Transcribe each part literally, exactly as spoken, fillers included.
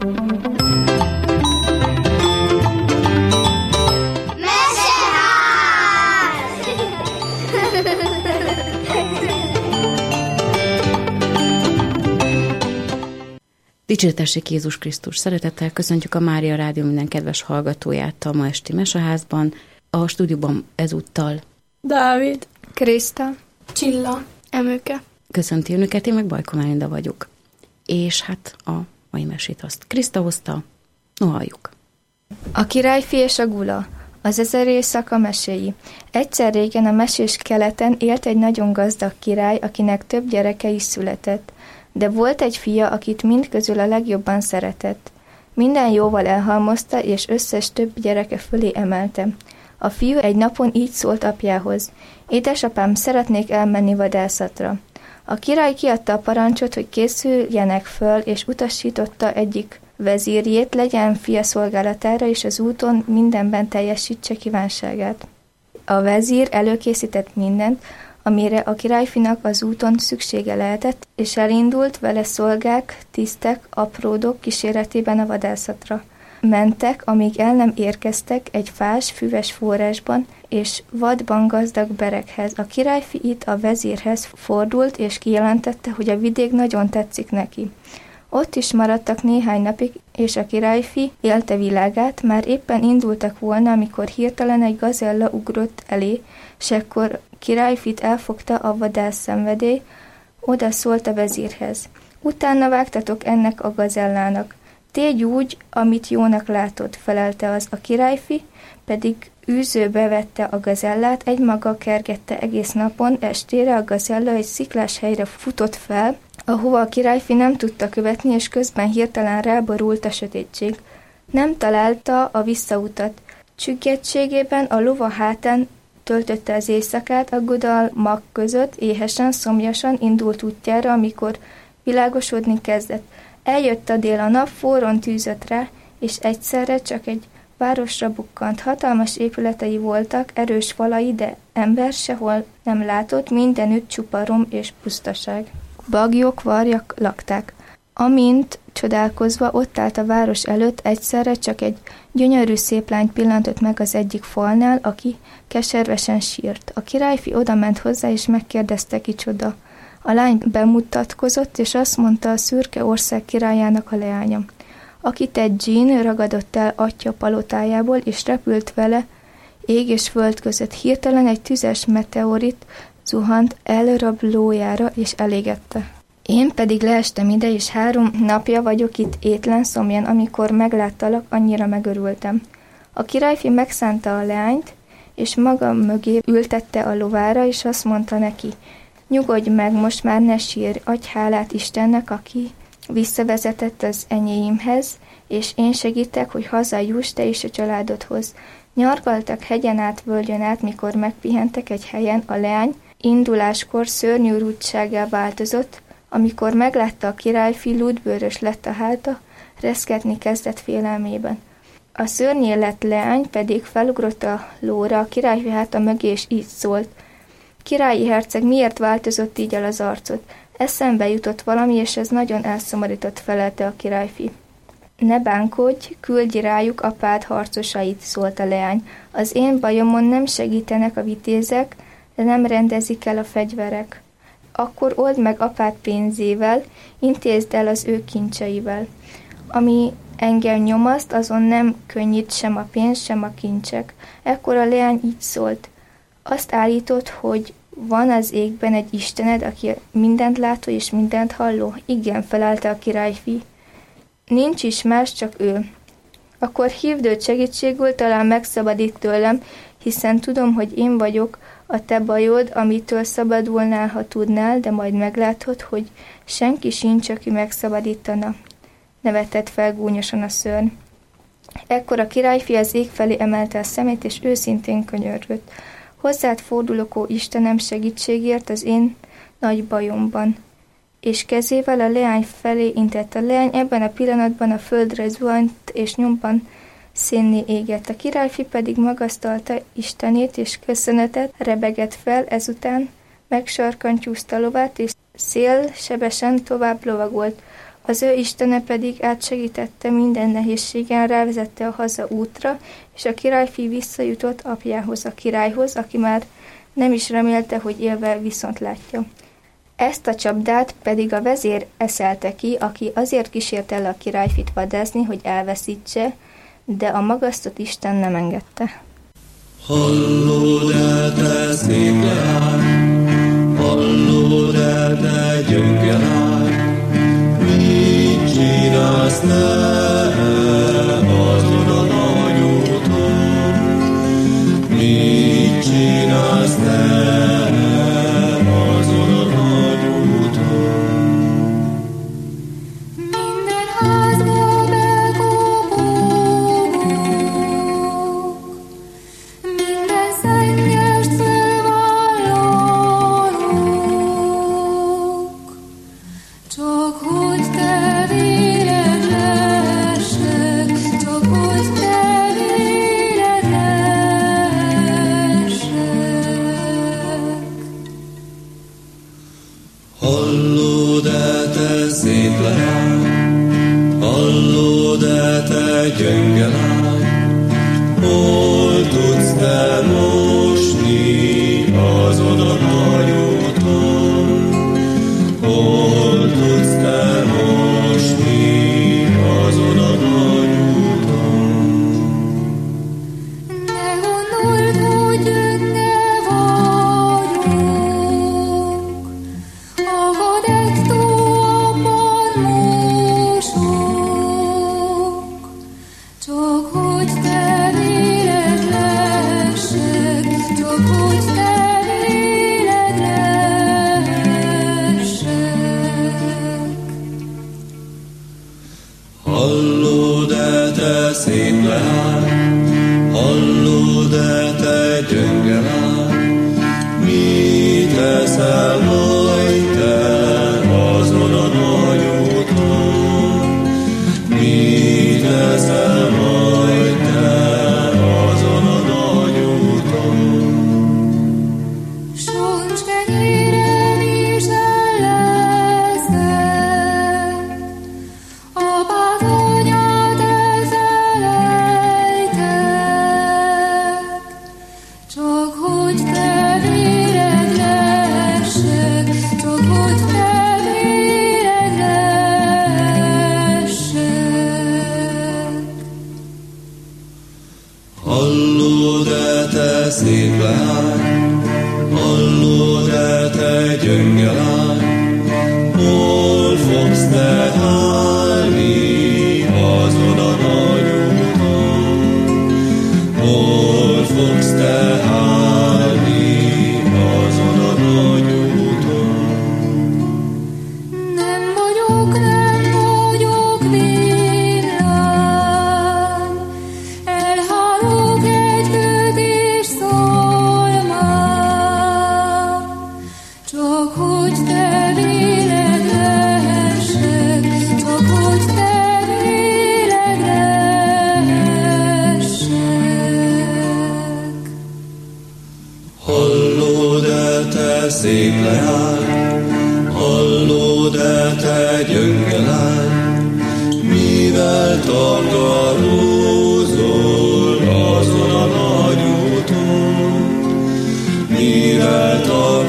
Dicsértessék Jézus Krisztus! Szeretettel köszöntjük a Mária Rádió minden kedves hallgatóját a ma esti meseházban. A stúdióban ezúttal Dávid, Kriszta, Csilla, Emőke. Köszönti önöket, én meg Bajko Melinda vagyok. És hát a mai mesét azt Kriszta hozta, no halljuk. A királyfi és a gula. Az ezer éjszaka meséi. Egyszer régen a mesés keleten élt egy nagyon gazdag király, akinek több gyereke is született. De volt egy fia, akit mindközül a legjobban szeretett. Minden jóval elhalmozta, és összes több gyereke fölé emelte. A fiú egy napon így szólt apjához: édesapám, szeretnék elmenni vadászatra. A király kiadta a parancsot, hogy készüljenek föl, és utasította egyik vezírjét, legyen fia szolgálatára, és az úton mindenben teljesítse kívánságát. A vezír előkészített mindent, amire a királyfinak az úton szüksége lehetett, és elindult vele szolgák, tisztek, apródok kíséretében a vadászatra. Mentek, amíg el nem érkeztek egy fás, füves forrásban, és vadban gazdag berekhez. A királyfi itt a vezírhez fordult, és kijelentette, hogy a vidék nagyon tetszik neki. Ott is maradtak néhány napig, és a királyfi élte világát. Már éppen indultak volna, amikor hirtelen egy gazella ugrott elé, s ekkor királyfit elfogta a vadász szenvedély, oda szólt a vezírhez: utána vágtatok ennek a gazellának. Tégy úgy, amit jónak látod, felelte az. A királyfi pedig űzőbe vette a gazellát, egymaga kergette egész napon, estére a gazella egy sziklás helyre futott fel, ahova a királyfi nem tudta követni, és közben hirtelen ráborult a sötétség. Nem találta a visszautat. Csüggedtségében a lova hátán töltötte az éjszakát, aggodalmak között, éhesen, szomjasan indult útjára, amikor világosodni kezdett. Eljött a dél, a nap forrón tűzött rá, és egyszerre csak egy városra bukkant. Hatalmas épületei voltak, erős falai, de ember sehol nem látott, mindenütt csupa rom és pusztaság. Bagyok, varjak lakták. Amint csodálkozva ott állt a város előtt, egyszerre csak egy gyönyörű szép lány pillantott meg az egyik falnál, aki keservesen sírt. A királyfi odament hozzá, és megkérdezte, kicsoda. A lány bemutatkozott, és azt mondta, a szürke ország királyának a leánya, akit egy dzsín ragadott el atya palotájából, és repült vele ég és föld között. Hirtelen egy tüzes meteorit zuhant el rablójára, és elégette. Én pedig leestem ide, és három napja vagyok itt étlen, szomjan, amikor megláttalak, annyira megörültem. A királyfi megszánta a leányt, és maga mögé ültette a lovára, és azt mondta neki: nyugodj meg, most már ne sírj, adj hálát Istennek, aki visszavezetett az enyéimhez, és én segítek, hogy hazajuss te is a családodhoz. Nyargaltak hegyen át, völgyön át, mikor megpihentek egy helyen, a leány induláskor szörnyű rúdtsággá változott. Amikor meglátta a királyfi, lúdbőrös lett a háta, reszketni kezdett félelmében. A szörnyé lett leány pedig felugrott a lóra, a királyfi háta mögé, és így szólt: királyi herceg, miért változott így el az arcod? Eszembe jutott valami, és ez nagyon elszomorított, felelte a királyfi. Ne bánkodj, küldj rájuk apád harcosait, szólt a leány. Az én bajomon nem segítenek a vitézek, de nem rendezik el a fegyverek. Akkor old meg apád pénzével, intézd el az ő kincseivel. Ami engem nyomaszt, azon nem könnyít sem a pénz, sem a kincsek. Ekkor a leány így szólt: azt állítod, hogy van az égben egy istened, aki mindent látó és mindent halló? Igen, felelte a királyfi. Nincs is más, csak ő. Akkor hívd őt segítségül, talán megszabadít tőlem, hiszen tudom, hogy én vagyok a te bajod, amitől szabadulnál, ha tudnál, de majd meglátod, hogy senki sincs, aki megszabadítana. Nevetett fel gúnyosan a szörny. Ekkor a királyfi az ég felé emelte a szemét, és őszintén könyörgött. Hozzád fordulok, ó Istenem, segítségért az én nagy bajomban. És kezével a leány felé intett. A leány ebben a pillanatban a földre zuhant, és nyomban szénné égett. A királyfi pedig magasztalta Istenét, és köszönetet rebegett fel, ezután megsarkantyúzta lovát, és szél sebesen tovább lovagolt. Az ő istene pedig átsegítette minden nehézségen, rávezette a haza útra, és a királyfi visszajutott apjához, a királyhoz, aki már nem is remélte, hogy élve viszont látja. Ezt a csapdát pedig a vezér eszelte ki, aki azért kísért el a királyfit vadászni, hogy elveszítse, de a magasztott Isten nem engedte. Hallod el, te szép leány, hallod el, te gyönge lány, mit csinálsz te azon a nagy úton? Mit csinálsz te azon a nagy úton? Minden házba bekopogok, minden szennyest fölvállalok, csak hogy te véled lessek, csak hogy te véled lessek. Hallod el, te szép leány, hallod el, te gyönge lány, hol tudsz te mosni azon a nagy úton? Hol tudsz te mosni azon a nagy úton? Ne gondold, hogy gyönge vagyok, a vadett tóban mosok, csak hogy te véled lessek, csak hogy te véled lessek. Hallod el, te szép leány, hallod el, te gyönge lány, mit teszel majd te azon a nagy úton? Mit teszel majd te azon a nagy úton? Soncskenyérem is elleszek, apád anyád elfelejtek, csak hogy te véled lessek, csak hogy te véled lessek. Hallod el, te szép leány, hallod el, te gyönge lány, hol fogsz te állni azon a nagy úton? Hol fogsz te állni azon a nagy úton? Nem vagyok, nem vagyok villány, elhárok egy kötés szolmán, csak hogy te véled lessek, csak hogy te véled lessek. Hallod el, te szép leány, hallod el, te gyönge lány, mivel takarózol azon a nagy úton? Mivel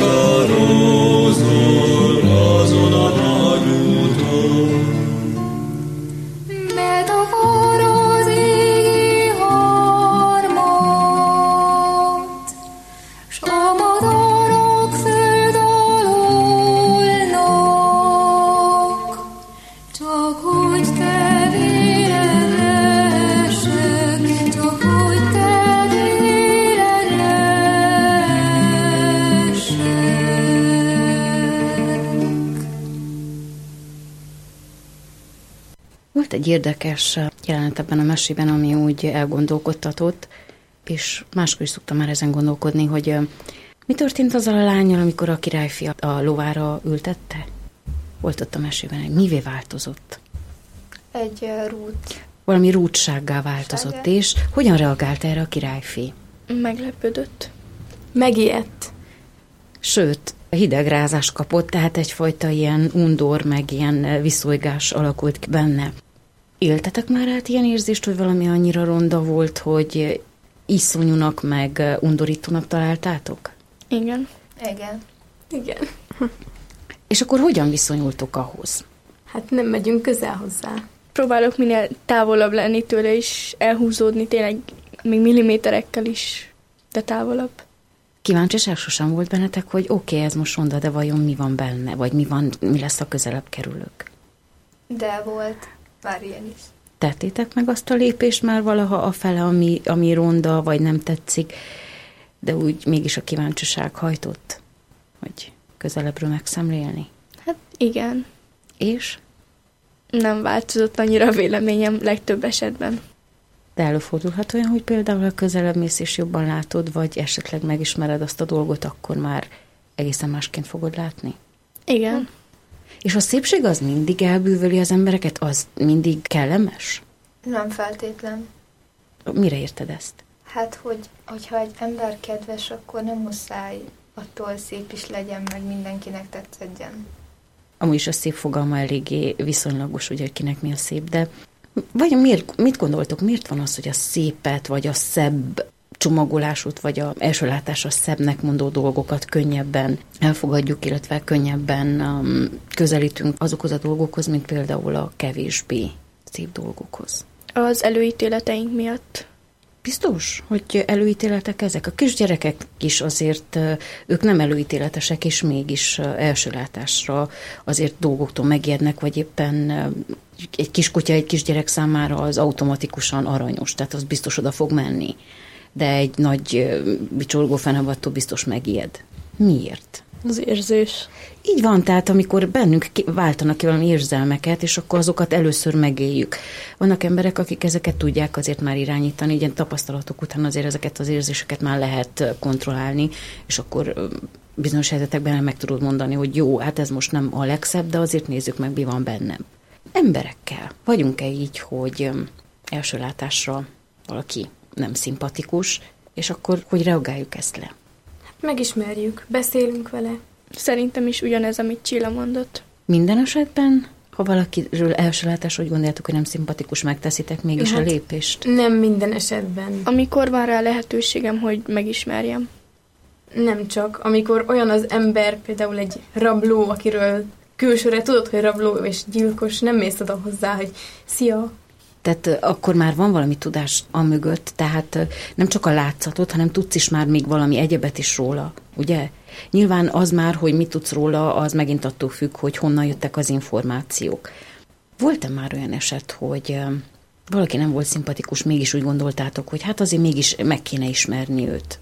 takarózol azon a nagy úton? Betakar az égi harmat, s a madarak földalulnak, csak hogy te véled lessek, csak hogy te véled lessek. Volt egy érdekes jelenet ebben a mesében, ami úgy elgondolkodtatott, és máskor is szoktam már ezen gondolkodni, hogy ö, mi történt azzal a lánnyal, amikor a királyfi a lovára ültette? Volt ott a mesében, hogy mivé változott? Egy uh, rút. Valami rúdsággá változott, Rúdsággá. és hogyan reagált erre a királyfi? Meglepődött. Megijedt. Sőt, hidegrázás kapott, tehát egyfajta ilyen undor, meg ilyen viszolygás alakult ki benne. Éltetek már át ilyen érzést, hogy valami annyira ronda volt, hogy iszonyúnak, meg undorítónak találtátok? Igen. Igen. Igen. És akkor hogyan viszonyultok ahhoz? Hát nem megyünk közel hozzá. Próbálok minél távolabb lenni tőle, és elhúzódni tényleg még milliméterekkel is, de távolabb. Kíváncsiság sosem volt bennetek, hogy oké, okay, ez most ronda, de vajon mi van benne, vagy mi van, mi lesz, a közelebb kerülök? De volt már ilyen is. Tettétek meg azt a lépést már valaha afele, ami, ami ronda, vagy nem tetszik, de úgy mégis a kíváncsiság hajtott, hogy közelebbről megszemlélni? Hát igen. És? Nem változott annyira a véleményem legtöbb esetben. De előfordulhat olyan, hogy például, ha közelebb mész és jobban látod, vagy esetleg megismered azt a dolgot, akkor már egészen másként fogod látni? Igen. És a szépség az mindig elbűvöli az embereket? Az mindig kellemes? Nem feltétlen. Mire érted ezt? Hát, hogy, hogyha egy ember kedves, akkor nem muszáj attól szép is legyen, meg mindenkinek tetszedjen. Amúgy is a szép fogalma eléggé viszonylagos, ugye, hogy kinek mi a szép, de vagy miért, mit gondoltok, miért van az, hogy a szépet, vagy a szebb csomagolásút, vagy a első látásra szebbnek mondó dolgokat könnyebben elfogadjuk, illetve könnyebben um, közelítünk azokhoz a dolgokhoz, mint például a kevésbé szép dolgokhoz? Az előítéleteink miatt. Biztos, hogy előítéletek ezek? A kisgyerekek is azért, ők nem előítéletesek, és mégis első látásra azért dolgoktól megijednek, vagy éppen egy kiskutya egy kisgyerek számára az automatikusan aranyos, tehát az biztos oda fog menni. De egy nagy bicsorgó fenevattól biztos megijed. Miért? Az érzés. Így van, tehát amikor bennünk váltanak ki valami érzelmeket, és akkor azokat először megéljük. Vannak emberek, akik ezeket tudják azért már irányítani, ilyen tapasztalatok után azért ezeket az érzéseket már lehet kontrollálni, és akkor bizonyos helyzetekben meg tudod mondani, hogy jó, hát ez most nem a legszebb, de azért nézzük meg, mi van bennem. Emberekkel vagyunk-e így, hogy első látásra valaki nem szimpatikus, és akkor hogy reagáljuk ezt le? Megismerjük, beszélünk vele. Szerintem is ugyanez, amit Csilla mondott. Minden esetben, ha valakiről első látás, hogy gondoljátok, hogy nem szimpatikus, megteszitek mégis hát, a lépést? Nem minden esetben. Amikor van rá lehetőségem, hogy megismerjem. Nem csak. Amikor olyan az ember, például egy rabló, akiről külsőre tudod, hogy rabló és gyilkos, nem mész oda hozzá, hogy szia. Tehát akkor már van valami tudás amögött, tehát nem csak a látszatot, hanem tudsz is már még valami egyebet is róla, ugye? Nyilván az már, hogy mit tudsz róla, az megint attól függ, hogy honnan jöttek az információk. Volt-e már olyan eset, hogy valaki nem volt szimpatikus, mégis úgy gondoltátok, hogy hát azért mégis meg kéne ismerni őt?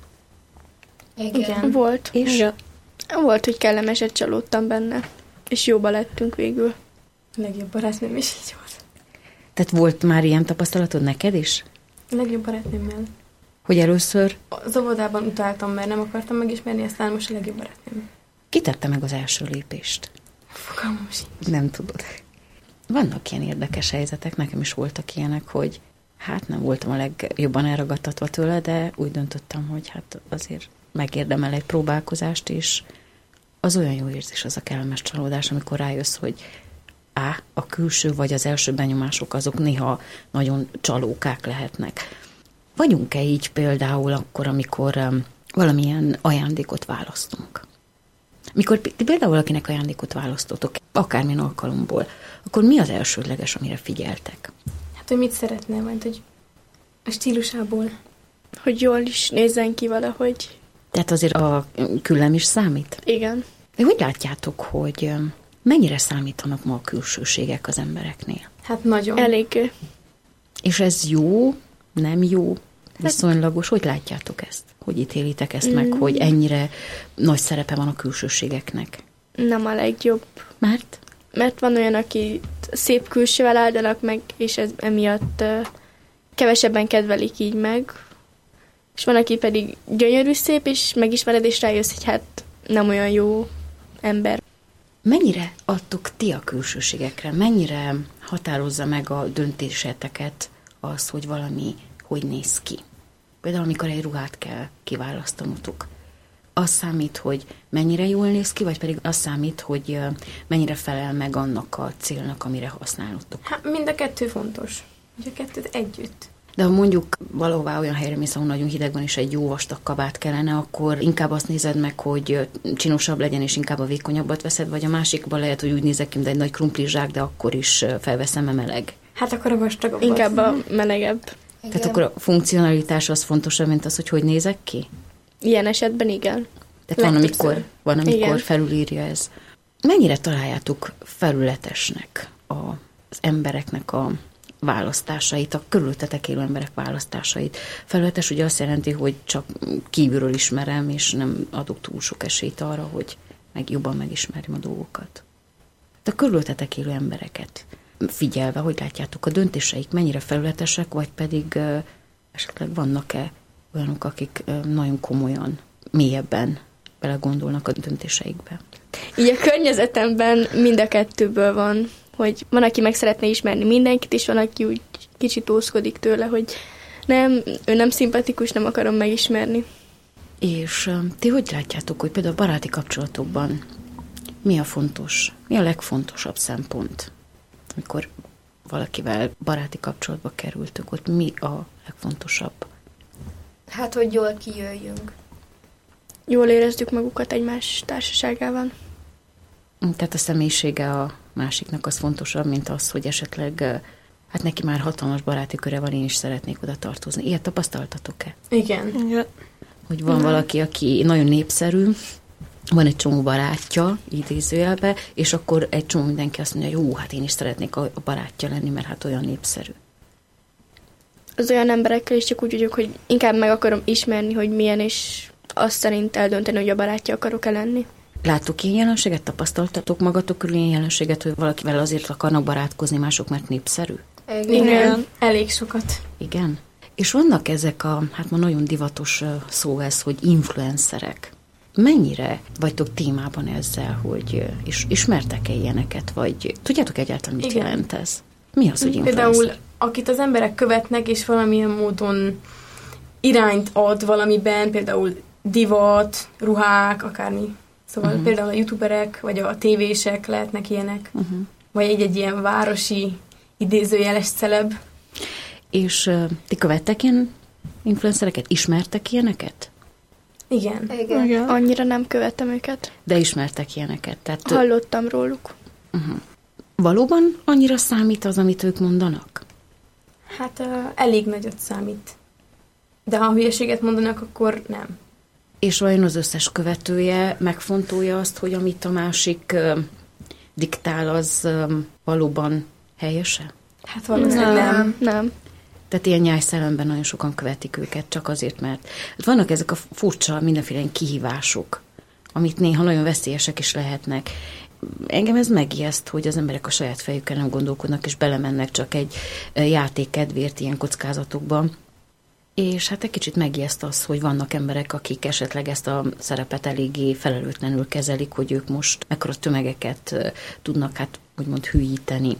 Igen. Igen. Volt. És? Igen. Volt, hogy kellemeset csalódtam benne, és jóba lettünk végül. A legjobb barátnőm is így volt. Tehát volt már ilyen tapasztalatod neked is? A legjobb barátnőmmel. Hogy először? Az óvodában utáltam, mert nem akartam megismerni, aztán most a legjobb barátnőm. Ki tette meg az első lépést? Fogalmam sincs. Nem tudod. Vannak ilyen érdekes helyzetek, nekem is voltak ilyenek, hogy hát nem voltam a legjobban elragadtatva tőle, de úgy döntöttem, hogy hát azért megérdemel egy próbálkozást, és az olyan jó érzés, az a kellemes csalódás, amikor rájössz, hogy á, a külső vagy az első benyomások azok néha nagyon csalókák lehetnek. Vagyunk-e így például akkor, amikor um, valamilyen ajándékot választunk? Mikor ti például valakinek ajándékot választotok, akármilyen alkalomból, akkor mi az elsődleges, amire figyeltek? Hát, hogy mit szeretne, vagy hogy a stílusából. Hogy jól is nézzen ki valahogy. Tehát azért a küllem is számít? Igen. De hogy látjátok, hogy mennyire számítanak ma a külsőségek az embereknél? Hát nagyon. Elég. És ez jó, nem jó, viszonylagos? Hogy látjátok ezt? Hogy ítélitek ezt mm. meg, hogy ennyire nagy szerepe van a külsőségeknek? Nem a legjobb. Mert? Mert van olyan, aki szép külsővel áldanak meg, és ez emiatt uh, kevesebben kedvelik így meg. És van, aki pedig gyönyörű szép, és megismered, és rájössz, hogy hát nem olyan jó ember. Mennyire adtok ti a külsőségekre? Mennyire határozza meg a döntéseteket az, hogy valami hogy néz ki? Például, amikor egy ruhát kell kiválasztanotok, Az számít, hogy mennyire jól néz ki, vagy pedig az számít, hogy mennyire felel meg annak a célnak, amire használottok? Hát mind a kettő fontos. Ugye a kettőt együtt. De ha mondjuk valahová olyan helyre mész, ahol nagyon hideg van, és egy jó vastag kabát kellene, akkor inkább azt nézed meg, hogy csinosabb legyen, és inkább a vékonyabbat veszed, vagy a másikban lehet, hogy úgy nézek ki, mint egy nagy krumplizsák, de akkor is felveszem a meleg. Hát akkor a vastagabb. Inkább a melegebb. Igen. Tehát akkor a funkcionalitás az fontosabb, mint az, hogy hogy nézek ki? Ilyen esetben igen. Tehát van, Legtöbbször. amikor, van, amikor Igen. felülírja ez. Mennyire találjátok felületesnek a, az embereknek a választásait, a körülöttetek élő emberek választásait? Felületes ugye azt jelenti, hogy csak kívülről ismerem, és nem adok túl sok esélyt arra, hogy meg jobban megismerjem a dolgokat. De a körülöttetek élő embereket figyelve, hogy látjátok a döntéseik, mennyire felületesek, vagy pedig uh, esetleg vannak-e olyanok, akik uh, nagyon komolyan, mélyebben belegondolnak a döntéseikbe? Így a környezetemben mind a kettőből van, hogy van, aki meg szeretne ismerni mindenkit, és van, aki úgy kicsit ózkodik tőle, hogy nem, ő nem szimpatikus, nem akarom megismerni. És uh, ti hogy látjátok, hogy például a baráti kapcsolatokban mi a fontos, mi a legfontosabb szempont, amikor valakivel baráti kapcsolatba kerültök, ott mi a legfontosabb? Hát, hogy jól kijöjjünk. Jól érezzük magukat egymás társaságában. Tehát a személyisége a másiknak az fontosabb, mint az, hogy esetleg hát neki már hatalmas baráti köre van, én is szeretnék oda tartozni. Ilyet tapasztaltatok-e? Igen. Ja. Hogy van valaki, aki nagyon népszerű, van egy csomó barátja, idézőjelbe, és akkor egy csomó mindenki azt mondja, jó, hát én is szeretnék a barátja lenni, mert hát olyan népszerű. Az olyan emberekkel is csak úgy vagyok, hogy inkább meg akarom ismerni, hogy milyen, és azt szerint eldönteni, hogy a barátja akarok-e lenni. Láttok ilyen jelenséget? Tapasztaltatok magatok körül ilyen jelenséget, hogy valakivel azért akarnak barátkozni mások, mert népszerű? Igen. Igen. Elég sokat. Igen. És vannak ezek a, hát ma nagyon divatos szó ez, hogy influencerek. Mennyire vagytok témában ezzel, hogy is, ismertek-e ilyeneket, vagy tudjátok egyáltalán, mit Igen. jelent ez? Mi az, hogy influencer? Például, akit az emberek követnek, és valamilyen módon irányt ad valamiben, például divat, ruhák, akármi. Szóval uh-huh. például a youtuberek, vagy a tévések lehetnek ilyenek. Uh-huh. Vagy egy-egy ilyen városi idézőjeles celeb. És uh, ti követtek ilyen influencereket? Ismertek ilyeneket? Igen. Igen. Igen. Annyira nem követtem őket. De ismertek ilyeneket. Tehát, Hallottam róluk. uh-huh. Valóban annyira számít az, amit ők mondanak? Hát uh, elég nagyot számít. De ha hülyeséget mondanak, akkor nem. És vajon az összes követője megfontolja azt, hogy amit a másik uh, diktál, az um, valóban helyese? Hát valószínűleg nem. nem. Nem. Tehát ilyen nyájszellemben nagyon sokan követik őket, csak azért, mert vannak ezek a furcsa mindenféle kihívások, amit néha nagyon veszélyesek is lehetnek. Engem ez megijeszt, hogy az emberek a saját fejükkel nem gondolkodnak, és belemennek csak egy játék kedvéért ilyen kockázatokba. És hát egy kicsit megijeszt az, hogy vannak emberek, akik esetleg ezt a szerepet eléggé felelőtlenül kezelik, hogy ők most mekkora tömegeket tudnak, hát úgymond hülyíteni.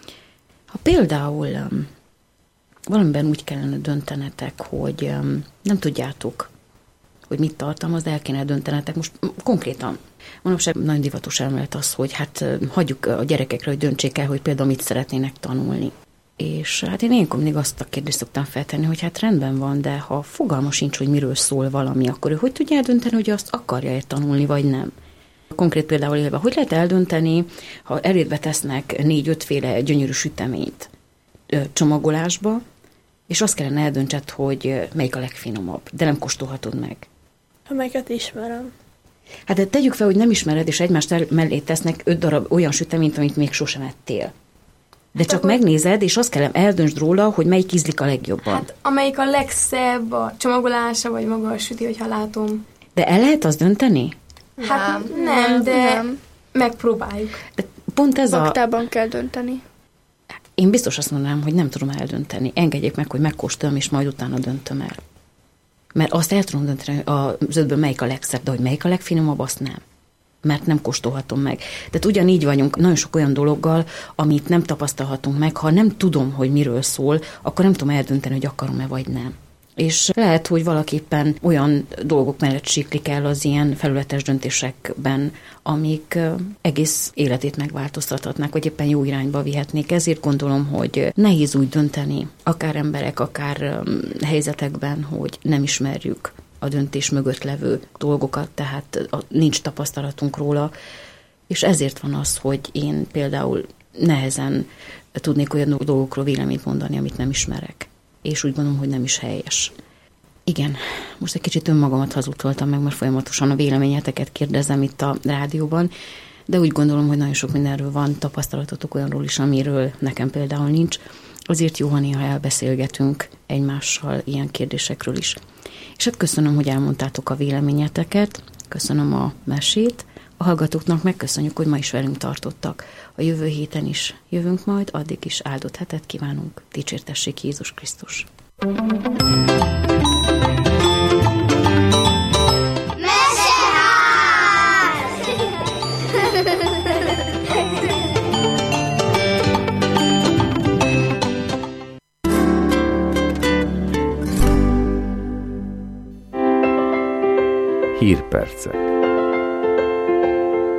Ha például um, valamiben úgy kellene döntenetek, hogy um, nem tudjátok, hogy mit tartalmaz, de el kéne döntenetek. Most konkrétan manapság nagyon divatos elmélet az, hogy hát hagyjuk a gyerekekre, hogy döntsék el, hogy például mit szeretnének tanulni. És hát én ilyenkor mindig azt a kérdést szoktam feltenni, hogy hát rendben van, de ha fogalma sincs, hogy miről szól valami, akkor ő hogy tudja eldönteni, hogy azt akarja-e tanulni, vagy nem? Konkrét például élve, hogy lehet eldönteni, ha elédbe tesznek négy-ötféle gyönyörű süteményt ö, csomagolásba, és azt kellene eldöntsed, hogy melyik a legfinomabb, de nem kóstolhatod meg. Amelyiket ismerem. Hát de tegyük fel, hogy nem ismered, és egymást mellé tesznek öt darab olyan süteményt, amit még sosem ettél. De csak akkor... megnézed, és azt kell eldöntsd róla, hogy melyik ízlik a legjobban. Hát amelyik a legszebb, a csomagolása, vagy maga a süti, hogyha látom. De el lehet azt dönteni? Hát Nem. nem, nem de nem. megpróbáljuk. De pont ez a... Baktában kell dönteni. Én biztos azt mondanám, hogy nem tudom eldönteni. Engedjék meg, hogy megkóstoljam, és majd utána döntöm el. Mert azt el tudom dönteni, hogy az ötből melyik a legszebb, de hogy melyik a legfinomabb, azt nem. Mert nem kóstolhatom meg. Tehát ugyanígy vagyunk nagyon sok olyan dologgal, amit nem tapasztalhatunk meg. Ha nem tudom, hogy miről szól, akkor nem tudom eldönteni, hogy akarom-e vagy nem. És lehet, hogy valaképpen olyan dolgok mellett siklik el az ilyen felületes döntésekben, amik egész életét megváltoztathatnák, vagy éppen jó irányba vihetnék. Ezért gondolom, hogy nehéz úgy dönteni, akár emberek, akár helyzetekben, hogy nem ismerjük a döntés mögött levő dolgokat, tehát nincs tapasztalatunk róla, és ezért van az, hogy én például nehezen tudnék olyan dolgokról véleményt mondani, amit nem ismerek. És úgy gondolom, hogy nem is helyes. Igen, most egy kicsit önmagamat hazudtoltam meg, mert folyamatosan a véleményeteket kérdezem itt a rádióban, de úgy gondolom, hogy nagyon sok mindenről van tapasztalatotok olyanról is, amiről nekem például nincs. Azért jó, ha néha elbeszélgetünk egymással ilyen kérdésekről is. És hát köszönöm, hogy elmondtátok a véleményeteket, köszönöm a mesét, a hallgatóknak megköszönjük, hogy ma is velünk tartottak. A jövő héten is jövünk majd, addig is áldott hetet kívánunk. Dicsértessék Jézus Krisztus! Hírpercek.